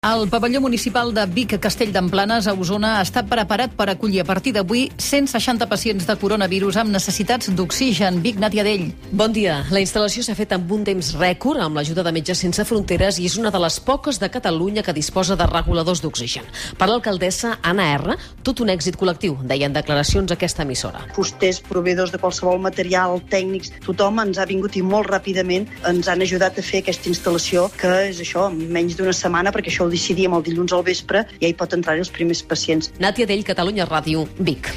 El pavelló municipal de Vic, Castell d'Emplanes, a Osona, està preparat per acollir a partir d'avui 160 pacients de coronavirus amb necessitats d'oxigen. Vic, Nàtia Dell. Bon dia. La instal·lació s'ha fet amb un temps rècord amb l'ajuda de Metges Sense Fronteres i és una de les poques de Catalunya que disposa de reguladors d'oxigen. Per l'alcaldessa Anna R, tot un èxit col·lectiu, deien declaracions a aquesta emissora. Fusters, proveïdors de qualsevol material, tècnics, tothom ens ha vingut i molt ràpidament ens han ajudat a fer aquesta instal·lació, que és això, en menys d'una setmana, perquè això ho decidíem el dilluns al vespre, ja hi pot entrar els primers pacients. Nàtia Dell, Catalunya Ràdio, Vic.